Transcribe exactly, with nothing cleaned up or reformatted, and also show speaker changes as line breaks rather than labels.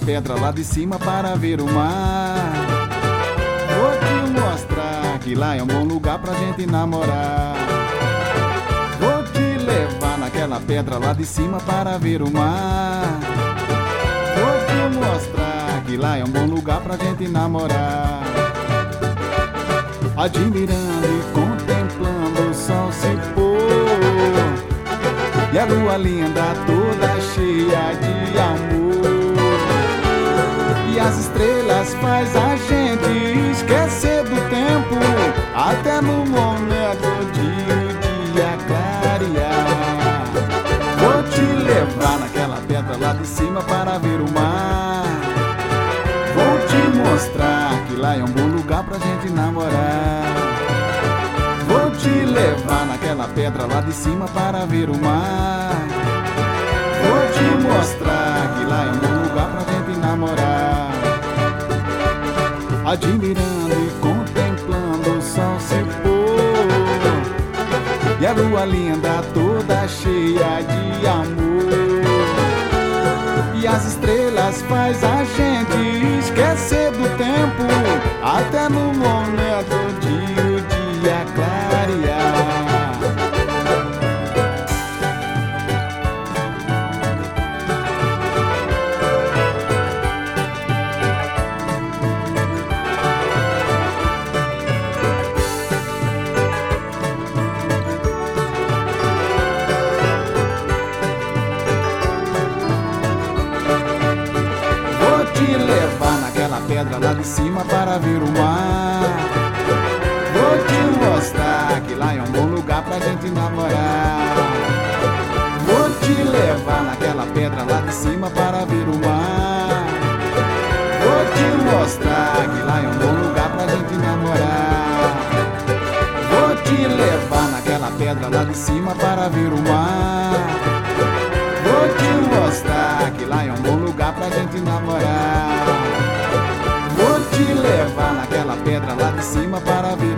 pedra lá de cima para ver o mar. Vou te mostrar que lá é um bom lugar pra gente namorar. Vou te levar naquela pedra lá de cima para ver o mar. Vou te mostrar que lá é um bom lugar pra gente namorar. Admirando e contemplando o sol se pôr e a lua linda toda cheia de amor. E as estrelas faz a gente esquecer do tempo, até no momento de o dia clarear. Vou te levar naquela pedra lá de cima para ver o mar. Vou te mostrar que lá é um bom lugar pra gente namorar. Vou te levar naquela pedra lá de cima para ver o mar. Vou te mostrar que lá é um bom lugar pra gente namorar. Admirando e contemplando o sol se pôr e a lua linda toda cheia de amor. E as estrelas faz a gente esquecer do tempo, até no momento de o dia clarear. Te levar naquela pedra lá de cima para ver o mar. Vou te mostrar que lá é um bom lugar pra gente namorar. Vou te levar naquela pedra lá de cima para ver o mar. Vou te mostrar que lá é um bom lugar pra gente namorar. Vou te levar naquela pedra lá de cima para ver o mar. Vou te mostrar que lá é um bom lugar pra gente namorar. Vou te levar naquela pedra lá de cima para ver